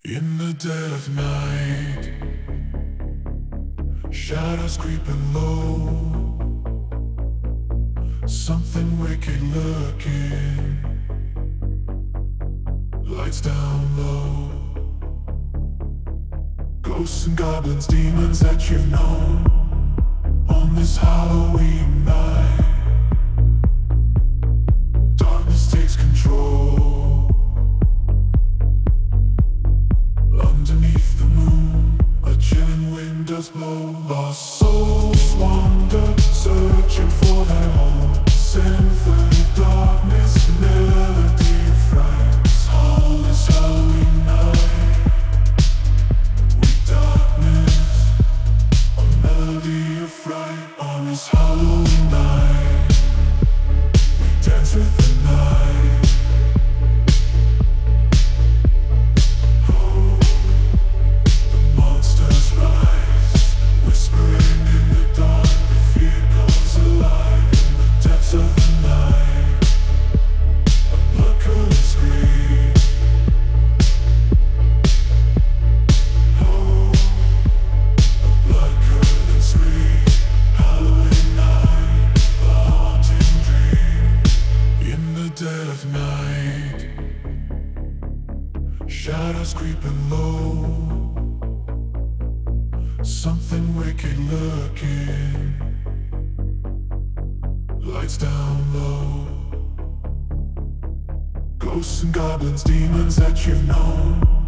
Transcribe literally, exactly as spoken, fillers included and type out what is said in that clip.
In the dead of night, shadows creeping low, something wicked lurking, lights down low. Ghosts and goblins, demons that you've known on this Halloween night. Darkness takes control. Underneath the moon, a chilling wind does blow. Lost souls wander, searching for their home. Symphony, darkness, melody of fright. On this Halloween night, with darkness, a melody of fright. On this Halloween night, we dance with the night. Dead of night, shadows creeping low, something wicked lurking, lights down low. Ghosts and goblins, demons that you've known